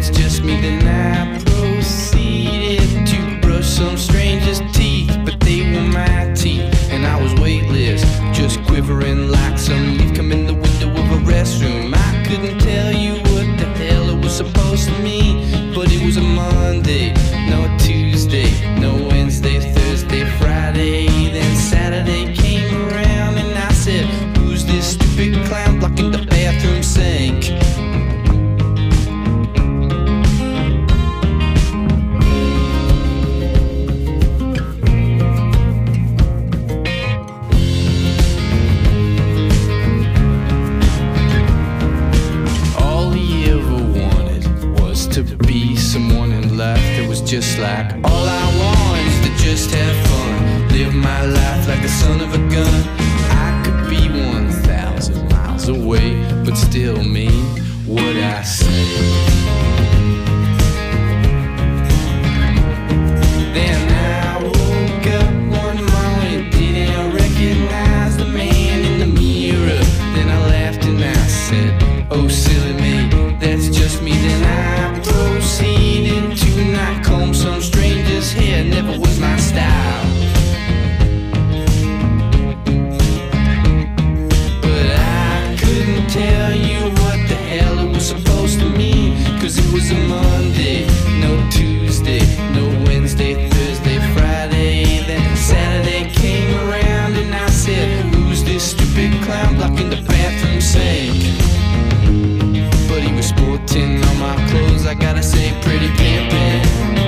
that's just me. Then I proceeded to brush some stranger's teeth, but they were my teeth, and I was weightless, just quivering like some leaf come in the window of a restroom. I couldn't tell you what the hell it was supposed to mean, but it was a Monday, no Tuesday, no Wednesday, Thursday, Friday. Then Saturday came around and I said, who's this stupid clown blocking the bathroom sink? Just like all I want is to just have fun, live my life like the son of a gun. I could be 1,000 miles away, but still mean what I say. Then I woke up one morning, didn't recognize the man in the mirror. Then I laughed and I said, oh silly me, that's just me. Then I proceeded to not comb some stranger's hair, never was my style. But I couldn't tell you what the hell it was supposed to mean, cause it was a Monday, no Tuesday, no Wednesday, Thursday, Friday. Then Saturday came around and I said, who's this stupid clown blocking the bathroom sink? But he was sporting all my clothes, I gotta say, pretty pimpin'.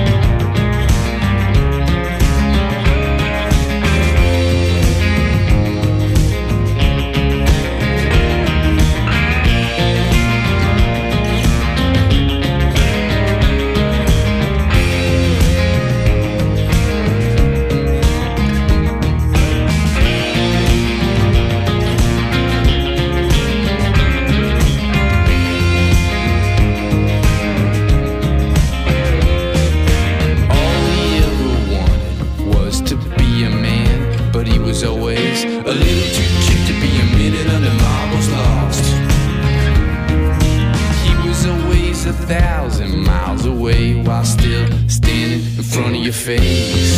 Your face.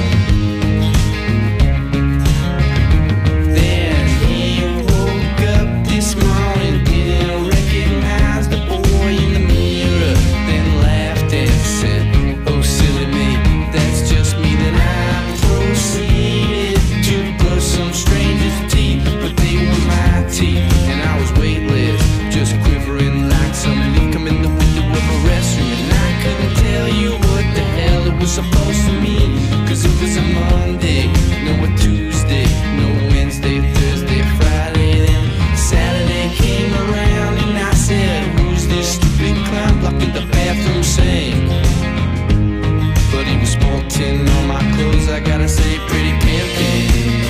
Then he woke up this morning, didn't recognize the boy in the mirror, then laughed and said, oh silly me, that's just me. Then I proceeded to brush some stranger's teeth, but they were my teeth, and I was weightless, just quivering like some leaf come in the window of a restroom. And I couldn't tell you what the hell it was supposed to mean, cause it was a Monday, no a Tuesday, no Wednesday, Thursday, Friday. Then Saturday came around and I said, who's this stupid clown blocking the bathroom sink? But he was sporting all my clothes, I gotta say, pretty pimpin'.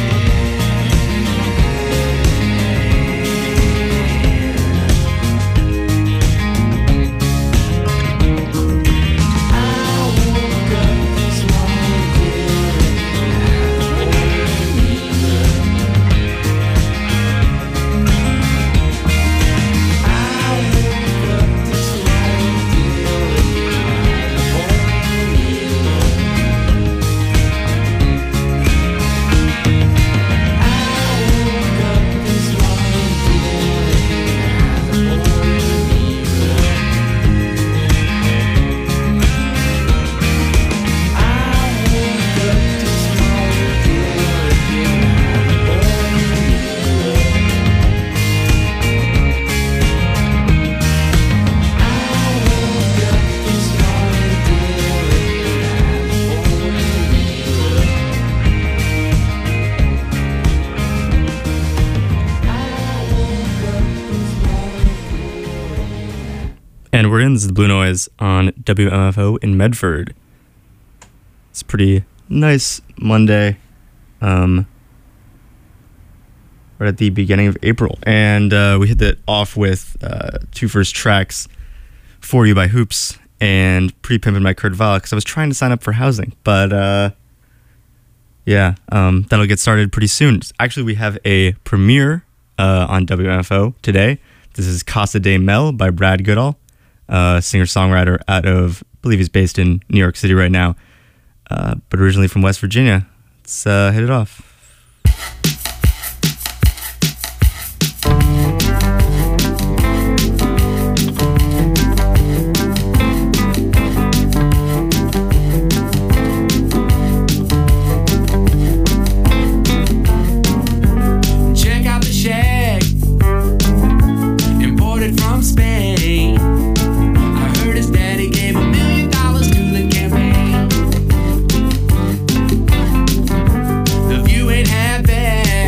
And we're in. This is the Blue Noise on WMFO in Medford. It's a pretty nice Monday, right at the beginning of April. And we hit that off with two first tracks, For You by Hoops and Pretty Pimpin' by Kurt Vile, because I was trying to sign up for housing. But that'll get started pretty soon. Actually, we have a premiere on WMFO today. This is Casa de Mel by Brad Goodall. singer-songwriter out of, I believe he's based in New York City right now, but originally from West Virginia. Let's hit it off. The view ain't half bad.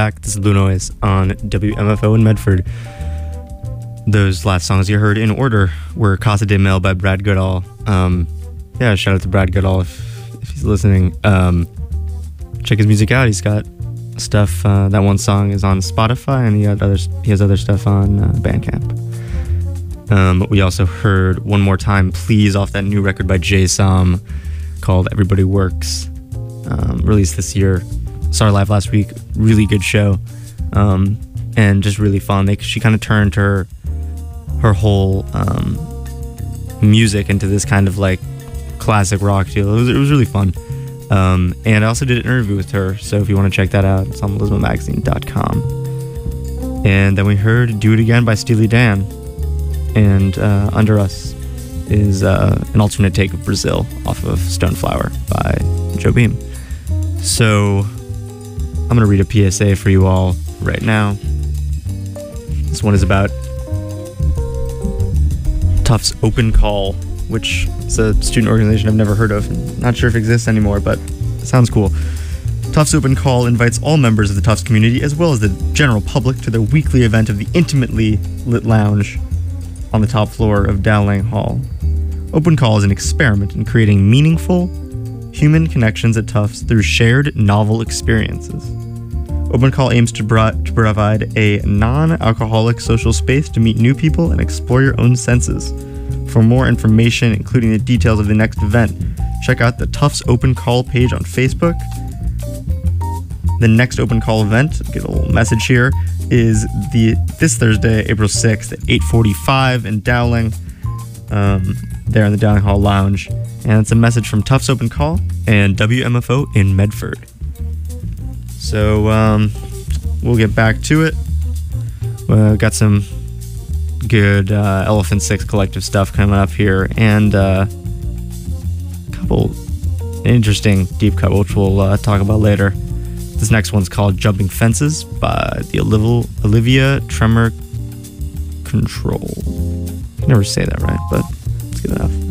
back. This is Blue Noise on WMFO in Medford. Those last songs you heard in order were Casa de Mel by Brad Goodall. Yeah, shout out to Brad Goodall if he's listening. Check his music out. He's got stuff. That one song is on Spotify, and he has other stuff on Bandcamp. We also heard One More Time Please off that new record by Jay Som called Everybody Works, released this year. Saw her live last week. Really good show, and just really fun. She kind of turned her whole music into this kind of like classic rock deal. It was really fun. And I also did an interview with her, so if you want to check that out, it's on lisbonmagazine.com. And then we heard Do It Again by Steely Dan, and Under Us is an alternate take of Brazil off of Stoneflower by Joe Beam. So I'm going to read a PSA for you all right now. This one is about Tufts Open Call, which is a student organization I've never heard of. Not sure if it exists anymore, but it sounds cool. Tufts Open Call invites all members of the Tufts community, as well as the general public, to their weekly event of the intimately lit lounge on the top floor of Dowling Hall. Open Call is an experiment in creating meaningful human connections at Tufts through shared novel experiences. Open Call aims to provide a non-alcoholic social space to meet new people and explore your own senses. For more information, including the details of the next event, check out the Tufts Open Call page on Facebook. The next Open Call event, get a little message here, is this Thursday, April 6th at 8:45 in Dowling, there in the Dowling Hall Lounge. And it's a message from Tufts Open Call and WMFO in Medford. So we'll get back to it. Got some good Elephant Six collective stuff coming up here, and a couple interesting deep cut, which we'll talk about later. This next one's called Jumping Fences by the Olivia Tremor Control. I can never say that right, but it's good enough.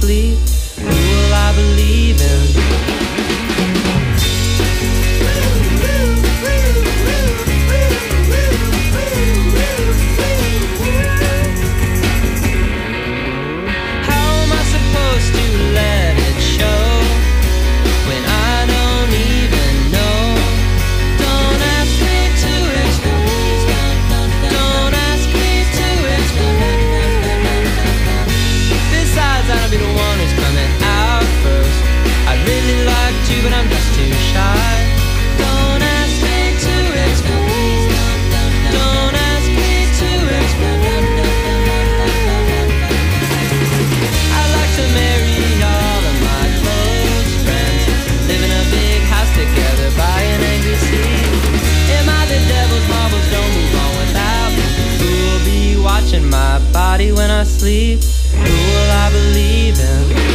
sleep? Who will I believe in? But I'm just too shy. Don't ask me to explain. Don't ask me to explain. I'd like to marry all of my close friends, live in a big house together by an angry sea. Am I the devil's marbles? Don't move on without me. Who will be watching my body when I sleep? Who will I believe in?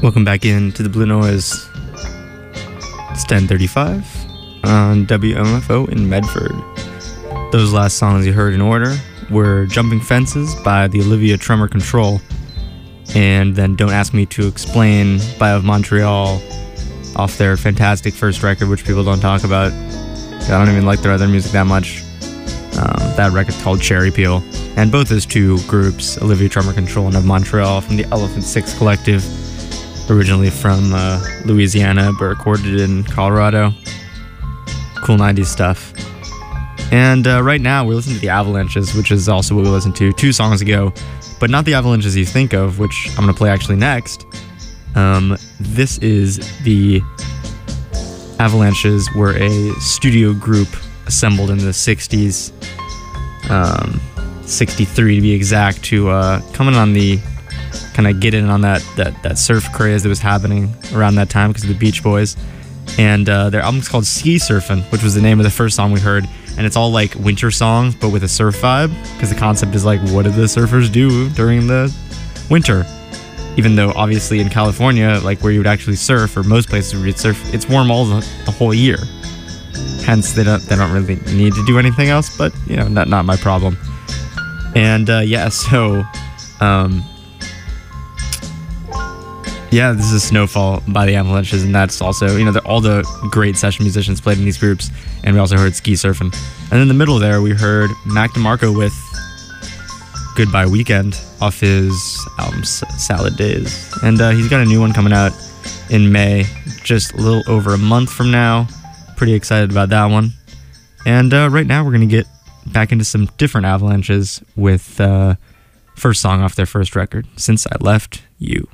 Welcome back into the Blue Noise. It's 10:35 on WMFO in Medford. Those last songs you heard in order were Jumping Fences by the Olivia Tremor Control, and then Don't Ask Me to Explain by Of Montreal off their fantastic first record, which people don't talk about. I don't even like their other music that much. That record's called Cherry Peel. And both those two groups, Olivia Tremor Control and Of Montreal, from the Elephant Six Collective, originally from Louisiana, but recorded in Colorado. Cool 90s stuff. And right now we're listening to the Avalanches, which is also what we listened to 2 songs ago, but not the Avalanches you think of, which I'm going to play actually next. This is the Avalanches were a studio group assembled in the 60s, 63 to be exact, to coming on the kind of get in on that surf craze that was happening around that time because of the Beach Boys. And their album's called Ski Surfin', which was the name of the first song we heard. And it's all like winter songs, but with a surf vibe, because the concept is like, what did the surfers do during the winter? Even though obviously in California, like where you would actually surf, or most places where you'd surf, it's warm all the whole year. Hence, they don't really need to do anything else, but you know, not my problem. And this is Snowfall by the Avalanches, and that's also, you know, all the great session musicians played in these groups, and we also heard Ski Surfin'. And in the middle there, we heard Mac DeMarco with Goodbye Weekend off his album Salad Days. And he's got a new one coming out in May, just a little over a month from now. Pretty excited about that one. And right now we're going to get back into some different Avalanches with first song off their first record, Since I Left You.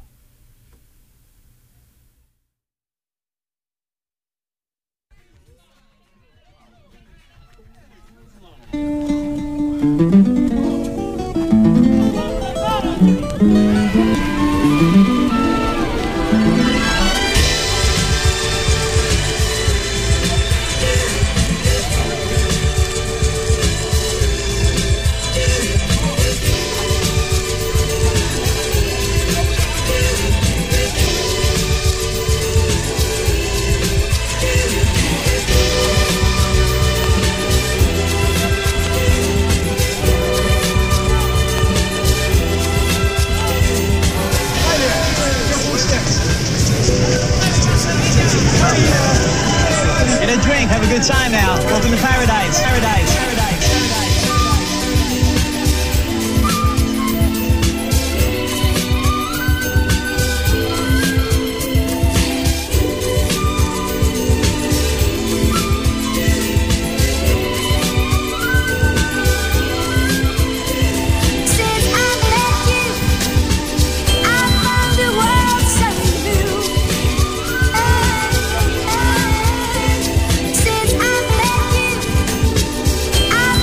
Have a good time now. Welcome to paradise. Paradise. Since I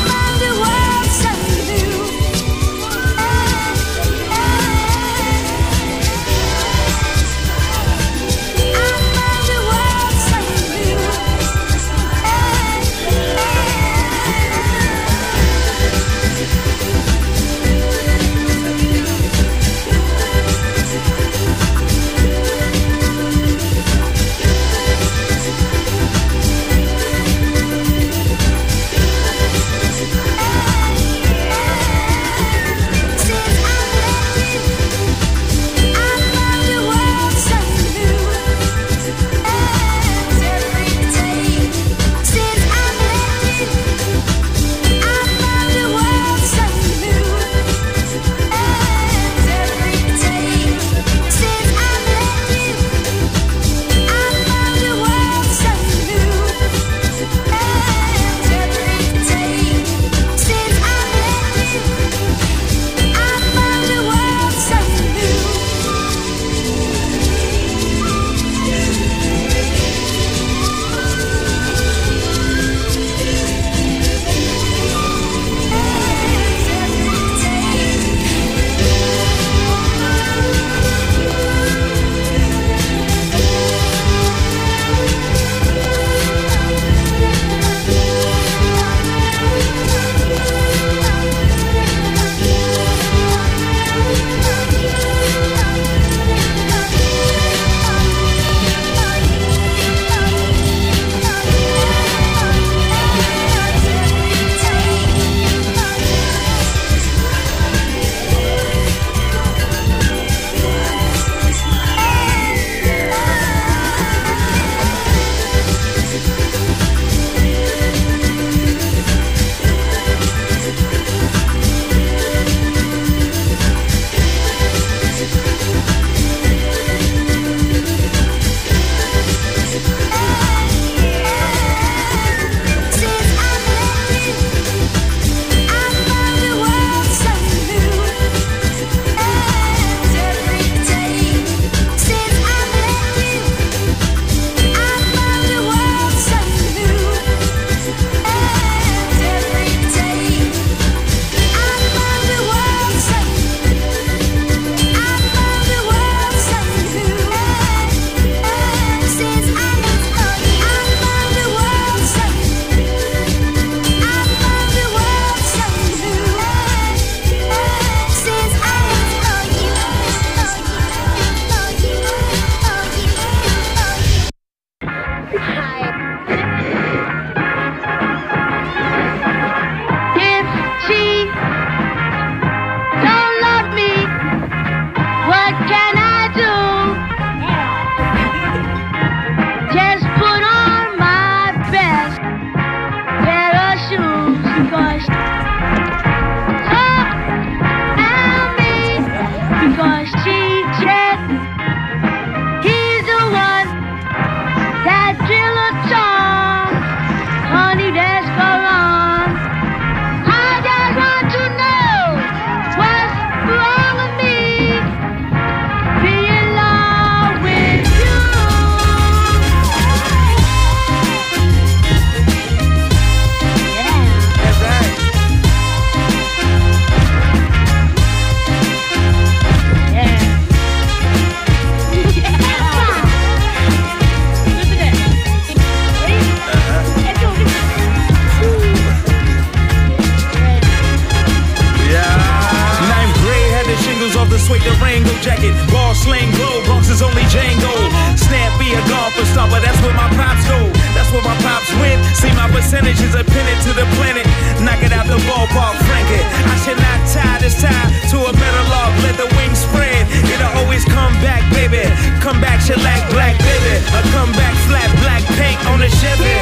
percentage is a penny to the planet. Knock it out the ballpark, Frank it. I should not tie this tie to a better log. Let the wings spread. It'll always come back, baby. Come back, shellac, black, baby. A come back, flat, black paint on the Chevy.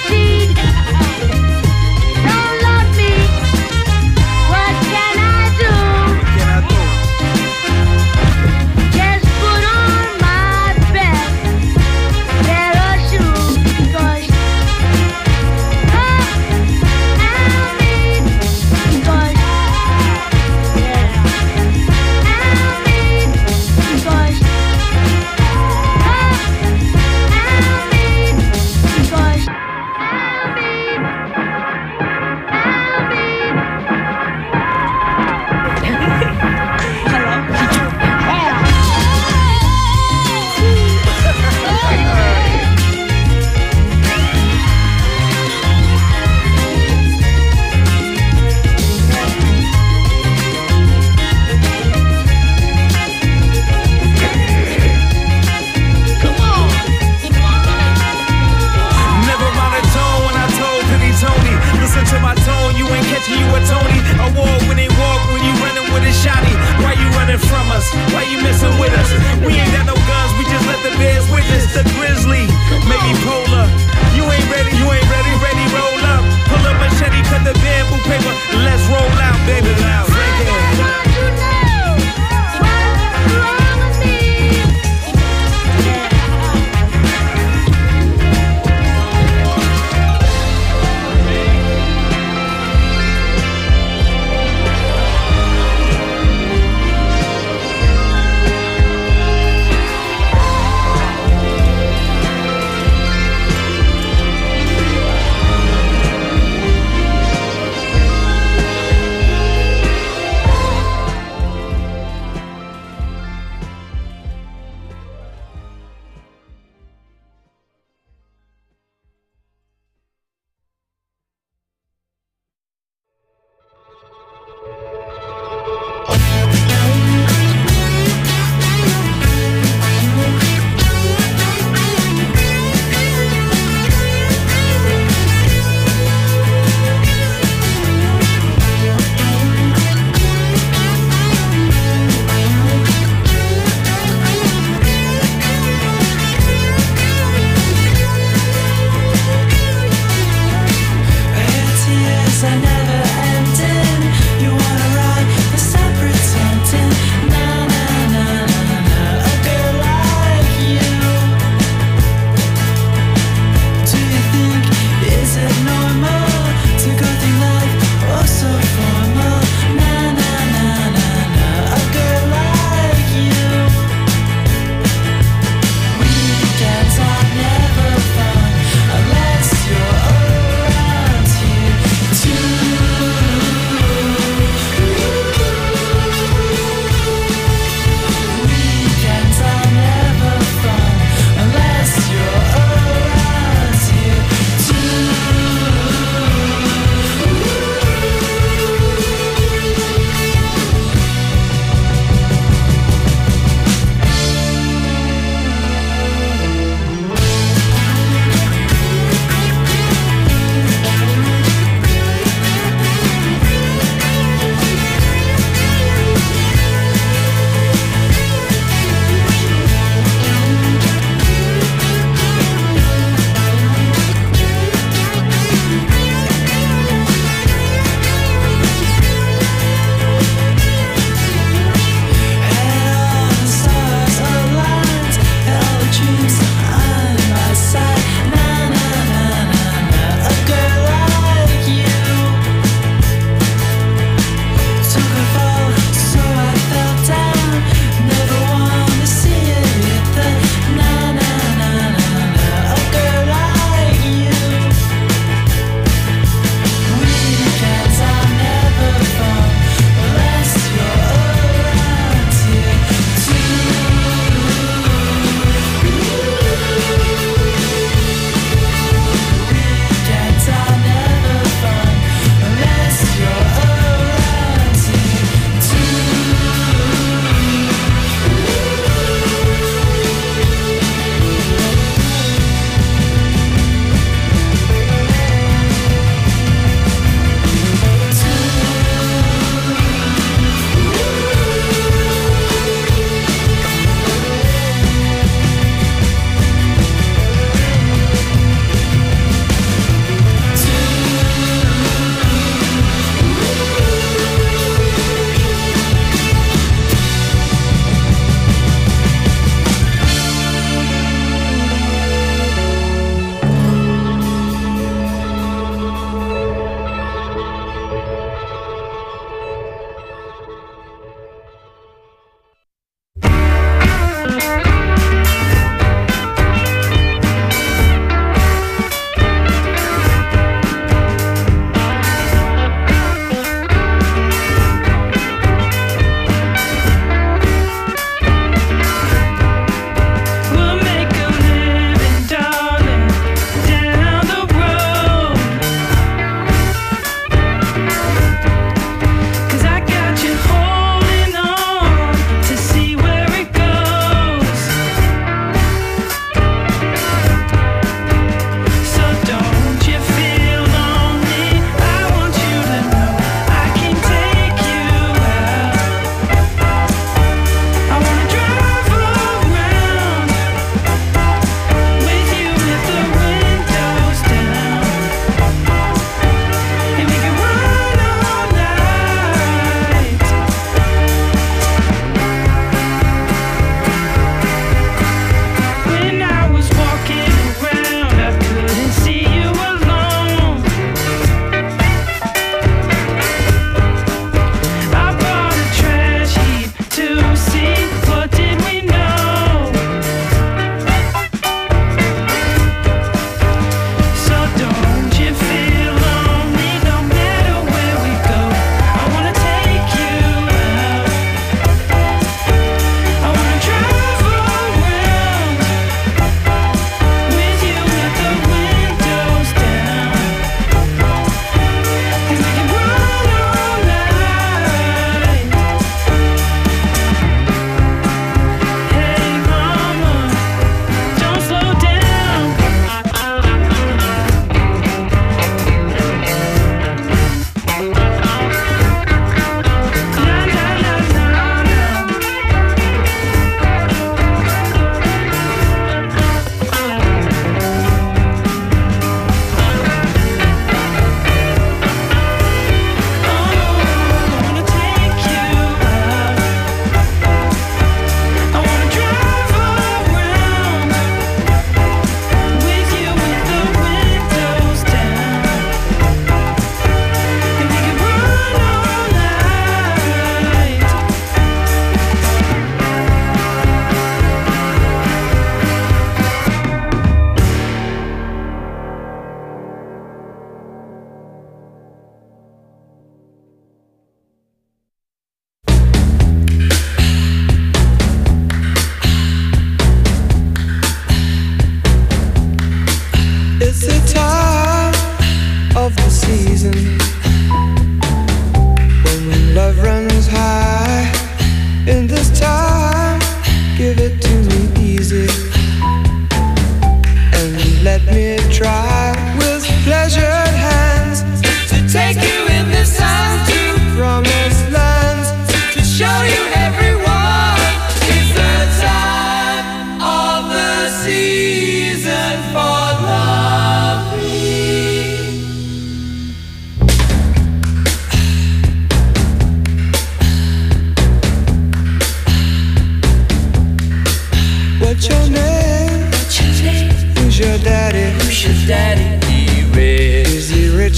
Don't love me. What can I do? What can I do? Just put on my best pair of shoes, 'cause I'll be, 'cause yeah, I'll be, 'cause To my tone, you ain't catching you a Tony Award when they walk, when you running with a shotty. Why you running from us? Why you messing with us? We ain't got no guns, we just let the bears witness. The grizzly, maybe polar. You ain't ready, ready, roll up. Pull up machete, cut the bamboo paper. Let's roll out, baby. Now, Frank it. Don't you know what's wrong with me? To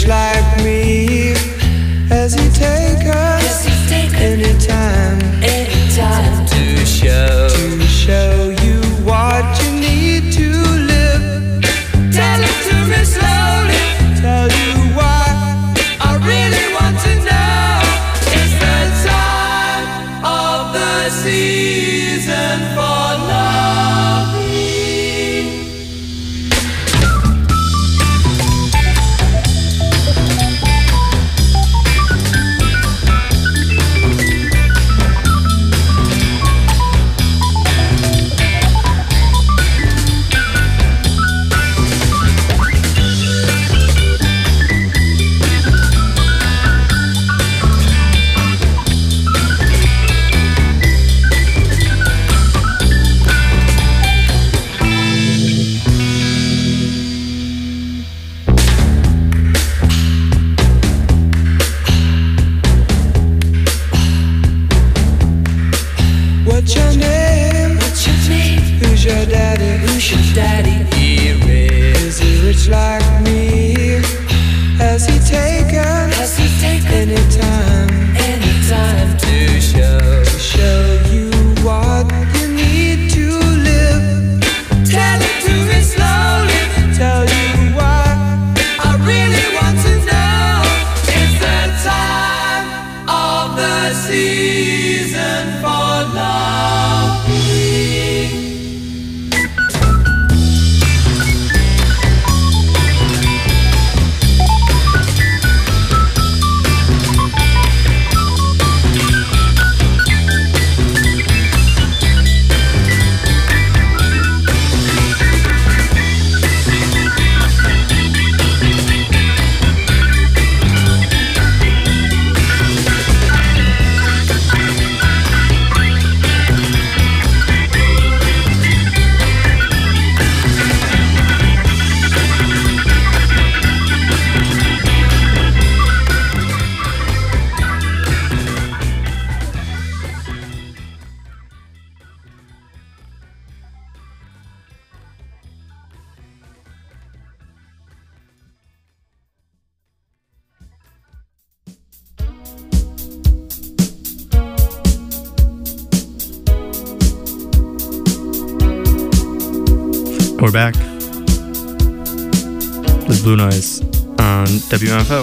like me? Has he take us anytime to show you what you need to live? Tell it to me slowly, tell you why I really want to know. It's the time of the season for loving. What's your name? Who's your daddy? Is he rich like me? Has he taken anytime to show you what you need to live? Tell it to me slowly, tell you why I really want to know. It's the time of the season for loving. We're back. This is Blue Noise on WMFO.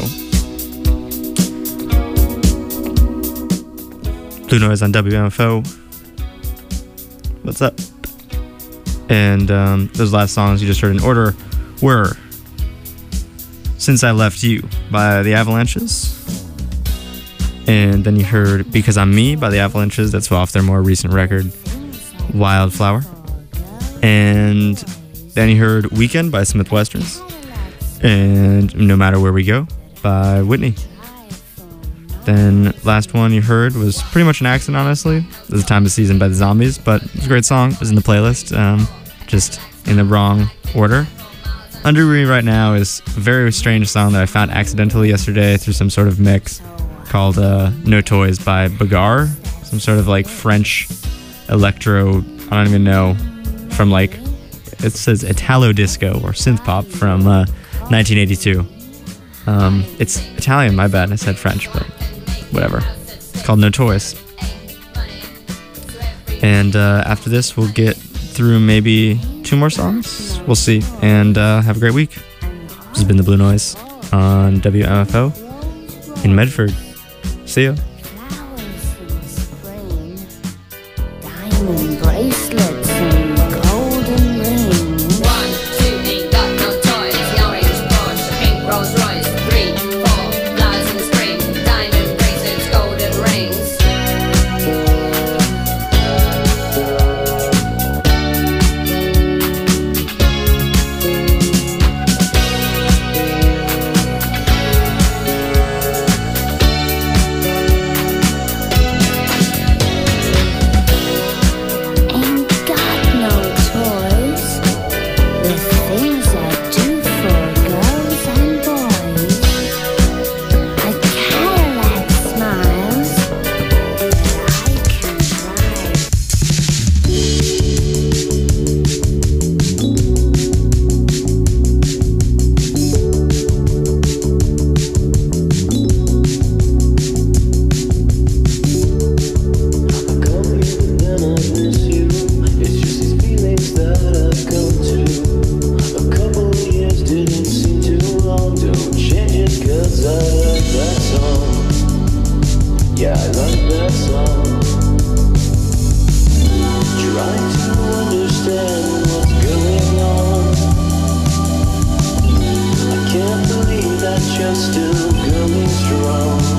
Blue Noise on WMFO. What's up? And those last songs you just heard in order were Since I Left You by The Avalanches. And then you heard Because I'm Me by The Avalanches. That's off their more recent record, Wildflower. And then you heard Weekend by Smith Westerns. And No Matter Where We Go by Whitney. Then last one you heard was pretty much an accident, honestly. It was Time of Season by The Zombies, but it was a great song. It was in the playlist, just in the wrong order. Under Me Right Now is a very strange song that I found accidentally yesterday through some sort of mix called No Toys by Bagar. Some sort of like French electro, I don't even know, from like, it says Italo disco or synth pop from 1982. It's Italian, my bad. I said French, but whatever. It's called No Toys. And after this, we'll get through maybe 2 more songs. We'll see. And have a great week. This has been the Blue Noise on WMFO in Medford. See ya. Diamond bracelets and golden rings. 1, 2, ain't got no toys. The orange Porsche, pink Rolls Royce. 3, 4, flowers in the spring. Diamond bracelets, golden rings. Ain't got no toys. The things I do for girls and boys. still going strong.